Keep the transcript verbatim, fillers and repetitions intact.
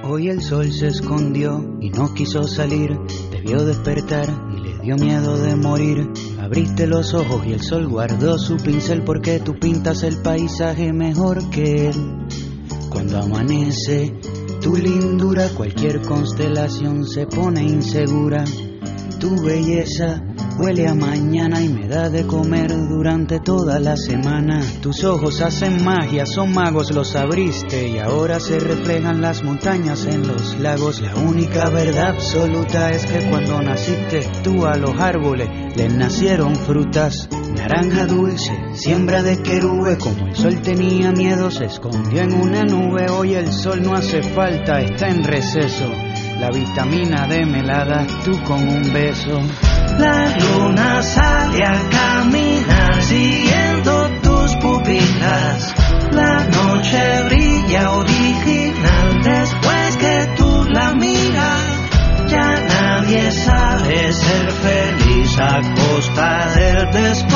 Hoy el sol se escondió y no quiso salir. Te vio despertar y le dio miedo de morir. Abriste los ojos y el sol guardó su pincel, porque tú pintas el paisaje mejor que él. Cuando amanece tu lindura, cualquier constelación se pone insegura. Tu belleza huele a mañana y me da de comer durante toda la semana. Tus ojos hacen magia, son magos, los abriste y ahora se reflejan las montañas en los lagos. La única verdad absoluta es que cuando naciste tú a los árboles les nacieron frutas. Naranja dulce, siembra de querube, como el sol tenía miedo se escondió en una nube. Hoy el sol no hace falta, está en receso. La vitamina D me la das tú con un beso. La luna sale a caminar siguiendo tus pupilas. La noche brilla original después que tú la miras. Ya nadie sabe ser feliz a costa del desconocido.